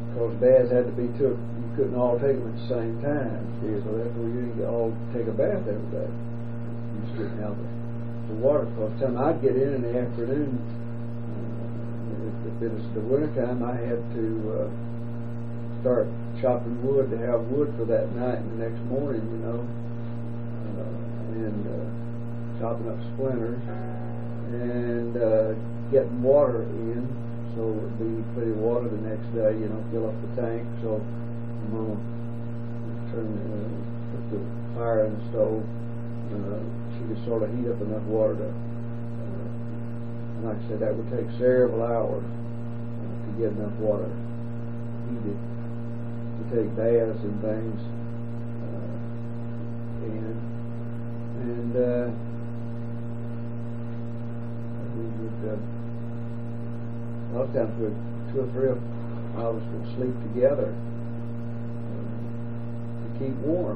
because baths had to be took. You couldn't all take them at the same time. Yeah. So therefore you didn't all take a bath every day. You just didn't have the water. Because the time I'd get in the afternoon, if it was the winter time, I had to start chopping wood to have wood for that night and the next morning, you know, and chopping up splinters and getting water in, so it would be plenty of water the next day, you know, fill up the tank. So Mama put the fire in the stove. She could sort of heat up enough water to, and like I said, that would take several hours to get enough water heated to take baths and things in. And we would, a lot of times two or three of us would sleep together to keep warm.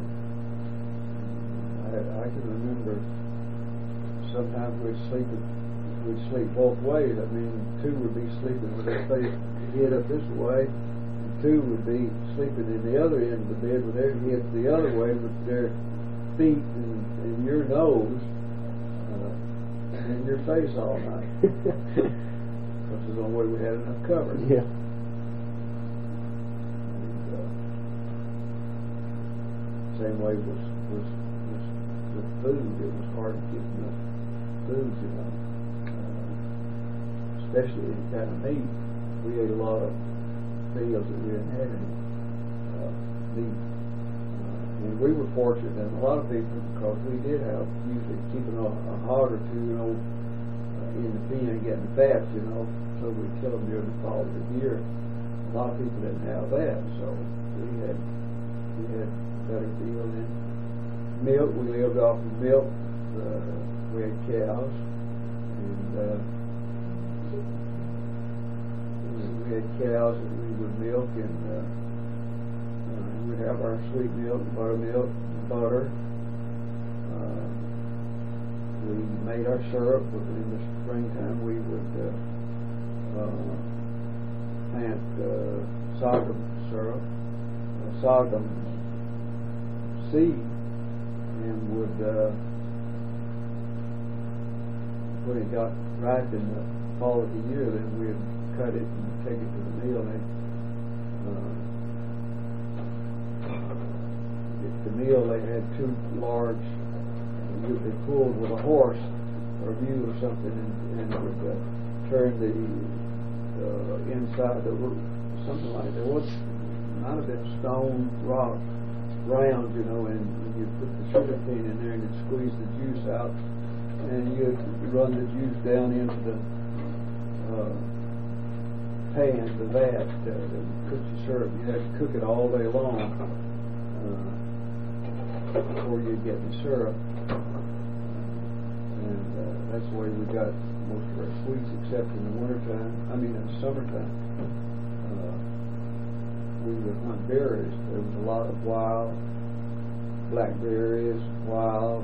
I can remember sometimes we'd sleep both ways. I mean, two would be sleeping with their face head up this way, and two would be sleeping in the other end of the bed with their heads the other way, with their feet and your nose and your face all night. Because there's the only way we had enough cover. Yeah. And, same way was with food. It was hard to get enough food, you know. Especially any kind of meat. We ate a lot of meals that we didn't have any meat. And we were fortunate, and a lot of people, because we did have usually keeping a hog or two, you know, in the pen getting fat, you know, so we'd kill them during the fall of the year. A lot of people didn't have that, so we had better deal. And milk, we lived off of milk. We had cows, and we had cows that we would milk, and we'd have our sweet milk, buttermilk, butter. We made our syrup. In the springtime, we would plant sorghum syrup, sorghum seed, and would when it got ripe in the fall of the year, then we'd cut it and take it to the mill. And at the mill, they had two large. They pulled with a horse or a mule or something, and would turn the inside of the roof, something like that. Might have been stone, rock, round, you know, and you put the sugar cane in there and you'd squeeze the juice out, and you'd run the juice down into the pan, the vat, to cook your syrup. You had to cook it all day long before you get the syrup. And that's the way we got most of our sweets, except in the wintertime. I mean, in the summertime. We would hunt berries. There was a lot of wild blackberries, wild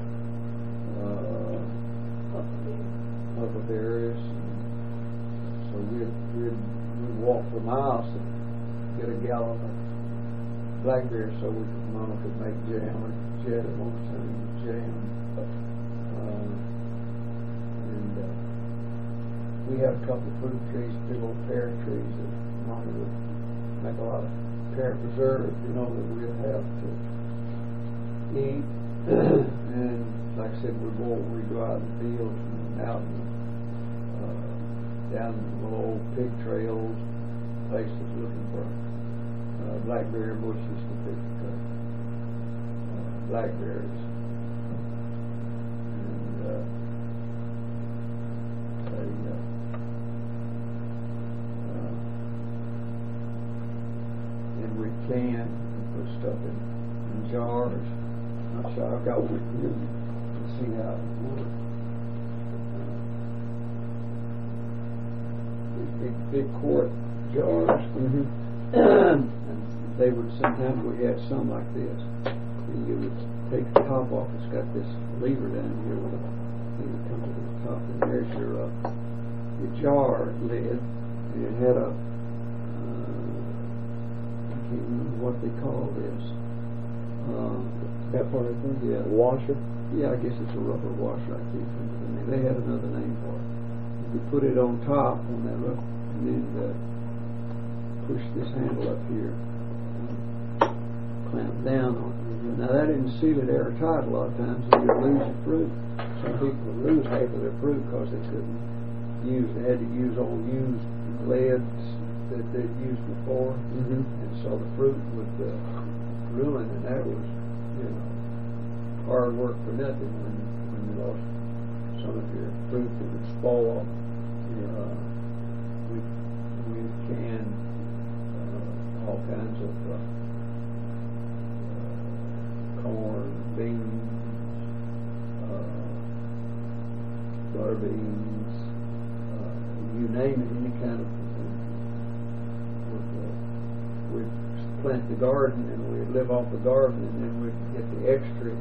huckleberries. So we'd walk for miles to get a gallon of blackberries so Mama could make jam or jam. We had a couple of fruit trees, big old pear trees that Mama would make a lot of pear preserves, you know, that we'd have to eat. And like I said, we'd go out in the fields and out down the little old pig trails, places looking for blackberry bushes to pick blackberries. And we can put stuff in jars. I'm not sure I've got one here to see how it works. These big quart jars. Mm-hmm. And they would, sometimes we had some like this. And you would take the top off. It's got this lever down here with a thing that comes to the top, and there's your jar lid. And it had a they call this. That part of it? Yeah. Washer? Yeah, I guess it's a rubber washer. I keep thinking. They had another name for it. You put it on top on that rubber, and then push this handle up here, clamp down on it. Now that didn't seal it airtight a lot of times, and you'd lose your fruit. Some people would lose half of their fruit because they couldn't use. They had to use old used leads that they'd used before, and so the fruit would ruin, and that was, hard work for nothing when you lost some of your fruit that would spoil. We canned all kinds of corn, beans, butter beans, you name it, any kind of we'd plant the garden and we'd live off the garden, and then we'd get the extra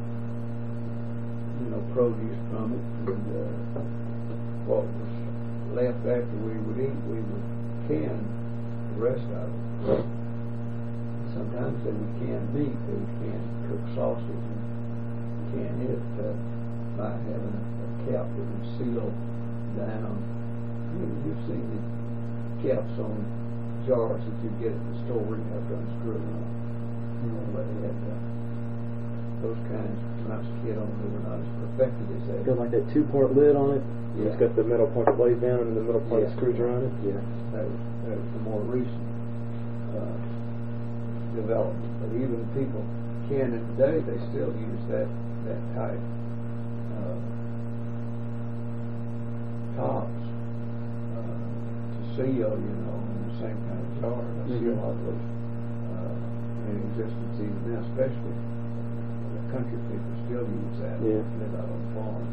produce from it, and what was left after we would eat, we would can the rest of it. Sometimes they would can meat, they would can cook sausage and can it by having a cap that would seal down. You've seen the caps on jars that you get at the store where you have to unscrew them up. But they had those kinds. When I was a kid, they were not as perfected as that. Got like that 2-part lid on it. Yeah. It's got the metal part that lays down and the middle part that screws around it. Yeah, that was the more recent development. But even people can it today, they still use that type tops to seal, in the same kind of jar. I see a lot of those in existence even now, especially the country people still use that. Yeah. Live out on farms.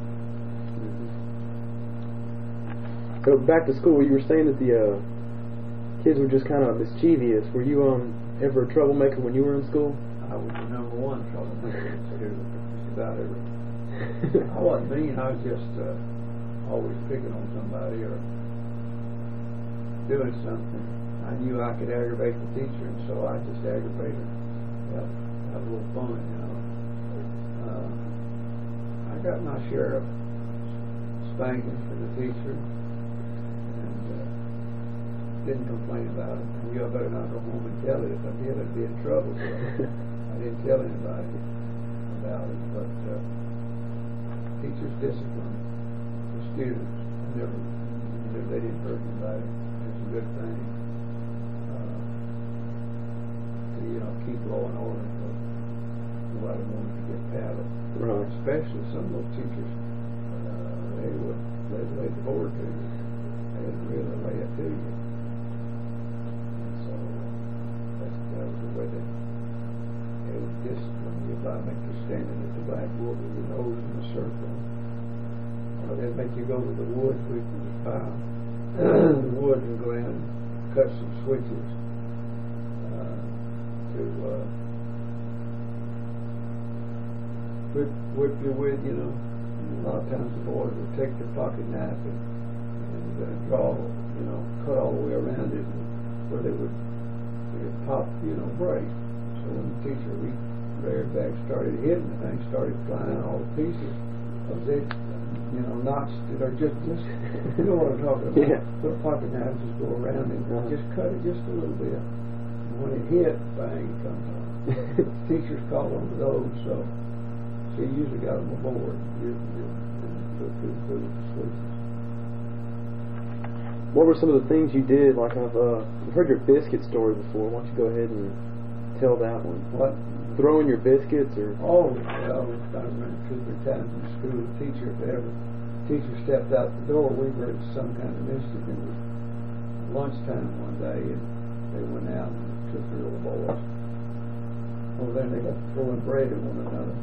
So back to school, you were saying that the kids were just kind of mischievous. Were you ever a troublemaker when you were in school? I was the number one troublemaker in school. Just about every. I wasn't mean. I was just always picking on somebody or doing something. I knew I could aggravate the teacher, and so I just aggravated her. Have a little fun, I got my share of spankings from the teacher, and didn't complain about it. I knew I better not go home and tell it. If I did, I'd be in trouble. So I didn't tell anybody about it. But teachers discipline the students. They didn't hurt anybody. It's a good thing to keep law and order. Nobody wanted to get paddled. Right. Especially some of those teachers, they would lay the board to you. They didn't really lay it to you. And so that was the way they would discipline you by making you standing at the blackboard with your nose in a circle. Or they'd make you go to the woods with the file, the wood, and go in and cut some switches to whip you with, And a lot of times the boys would take their pocket knife and draw, cut all the way around it, where they would pop, break. So when the teacher reared back, started hitting, the thing started flying all to pieces. Because they, knots that are just, you know what I'm talking about. Yeah. Put a pocket knife, just go around it, just cut it just a little bit. And when it hit, bang, it comes on. Teachers call them to those, so she usually got them aboard. What were some of the things you did? Like I've heard your biscuit story before. Why don't you go ahead and tell that one? What? Throwing your biscuits, or? Oh, well, I remember 2 or 3 times in school, the teacher, if ever teacher stepped out the door, we were at some kind of mischief. It was lunchtime one day, and they went out and took the little boys. Well, then they got throwing bread at one another.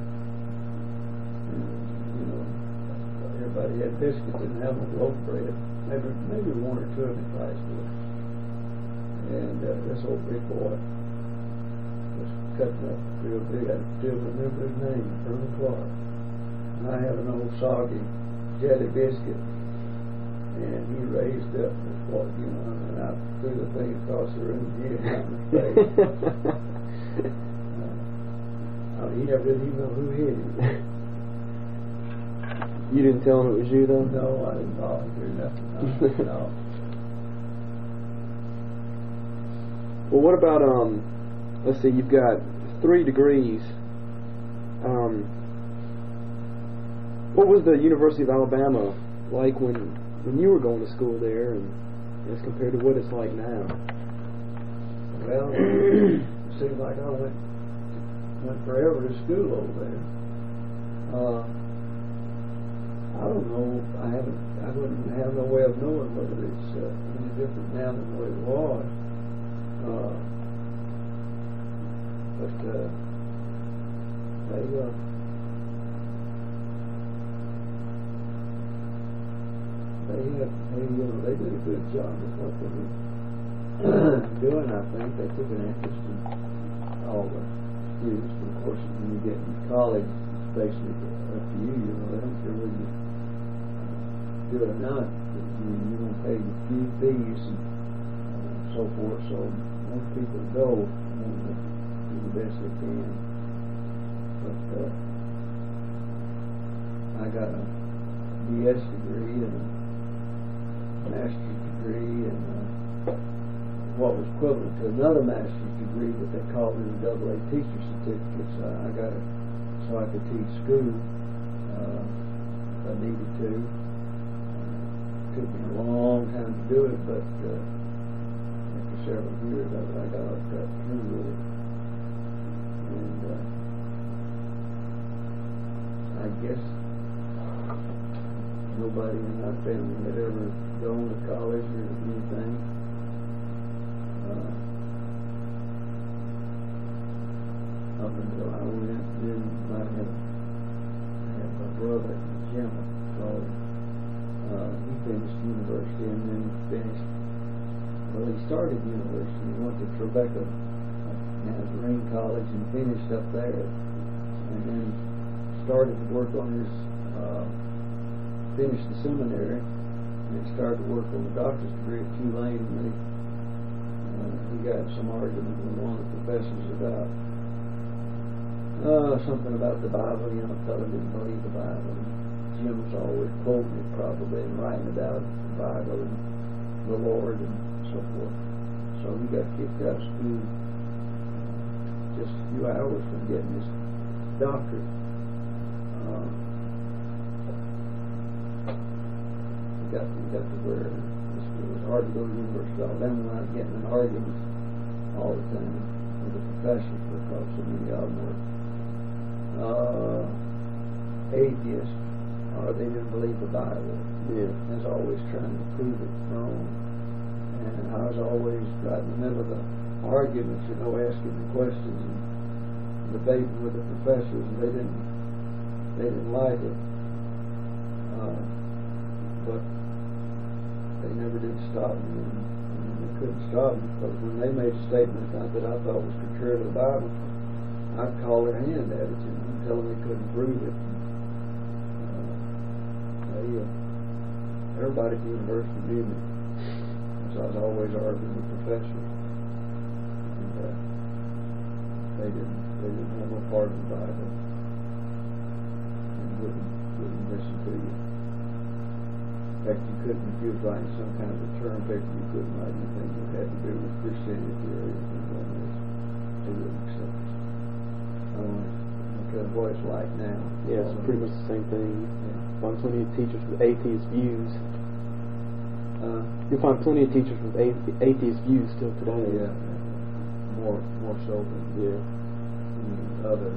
And, everybody had biscuits and have a loaf of bread. Maybe 1 or 2 of the class did. And this old big boy was cutting up real big. I still remember his name, Colonel Clark. And I had an old soggy jelly biscuit, and he raised up with what, and I threw the thing across the room. He didn't have his face. He never didn't even know who hit him. You didn't tell him it was you, though? No, I didn't volunteer nothing. No. Well, what about, let's see, you've got 3 degrees. What was the University of Alabama like when you were going to school there, and as compared to what it's like now? Well, it seems like I went forever to school over there. I don't know. I wouldn't have no way of knowing whether it's any different now than what it was. But they did a good job with what they were doing. I think they took an interest in all the students. But of course, when you get in college, it's basically up to you. You know, they don't care whether you do it or not. You're going to pay your fees and so forth. So most people go and do the best they can. But I got a BS degree and a master's degree and what was equivalent to another master's degree, but they called it a AA teacher certificate. So I got it so I could teach school if I needed to. It took me a long time to do it, but after several years of it, I got through with it. And I guess nobody in my family had ever gone to college or anything. Up until I went, then I had my brother, Jim, called. He finished university and then he started university. He went to Tribeca Nazarene College and finished up there, and then started to work on his finished the seminary and started to work on the doctor's degree at Tulane. And he got some argument with one of the professors about something about the Bible. You know, the fellow didn't believe the Bible. And Jim was always quoting it probably and writing about the Bible and the Lord and so forth. So he got kicked out of school just a few hours from getting his doctorate. He got to where it was hard to go to the University of Alabama without getting in arguments all the time with the professors because so many of them were atheists or they didn't believe the Bible. Yeah. I was always trying to prove it wrong, and I was always right in the middle of the arguments, asking the questions and debating with the professors, and they didn't like it. But they never did stop me, and they couldn't stop me because when they made a statement that I thought was contrary to the Bible, I'd call their hand at it and tell them they couldn't prove it. Everybody at the university knew me, so I was always arguing with professors, and they didn't have no part of the Bible and wouldn't listen to you. In fact, you couldn't, if you was writing some kind of a term paper, you couldn't write anything that had to do with Christianity or anything like this. They wouldn't accept it. I don't know what it's like now. Yeah, it's pretty much the same thing. Yeah. Find plenty of teachers with atheist views. You'll find plenty of teachers with atheist views still today. Yeah, more so than others.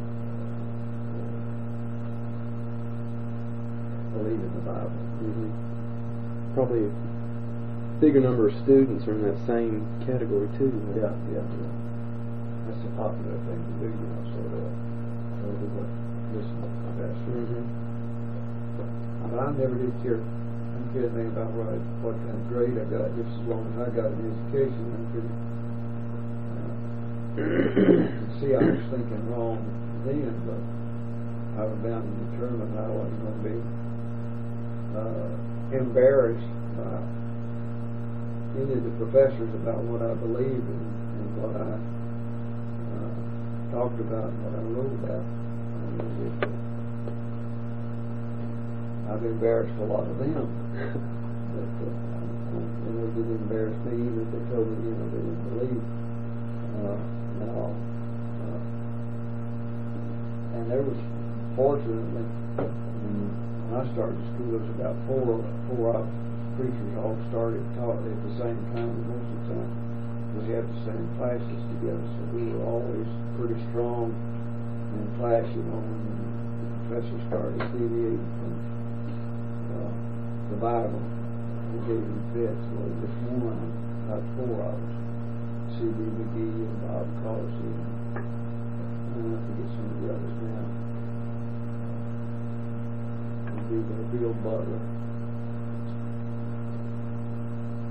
Believe in the Bible. Mm-hmm. Probably a bigger number of students are in that same category too. Yeah. That's a popular thing to do, so they listen to the professor. Mm-hmm. But I never did care anything about what kind of grade I got, just as long as I got an education. I could see I was thinking wrong then, but I was bound and determined I wasn't going to be embarrassed by any of the professors about what I believed and what I talked about, what I wrote about. I've embarrassed a lot of them, but they didn't embarrass me either. They told me, they didn't believe. And there was, fortunately, when I started school, there was about four of us preachers all started taught at the same time. Most of the time, we had the same classes together, so we were always pretty strong in class. When the professor started deviating from the Bible, we gave him fits. Well, just one, about four of us, C.B. McGee and Bob Causey, and I forget some of the others now. Bill Butler.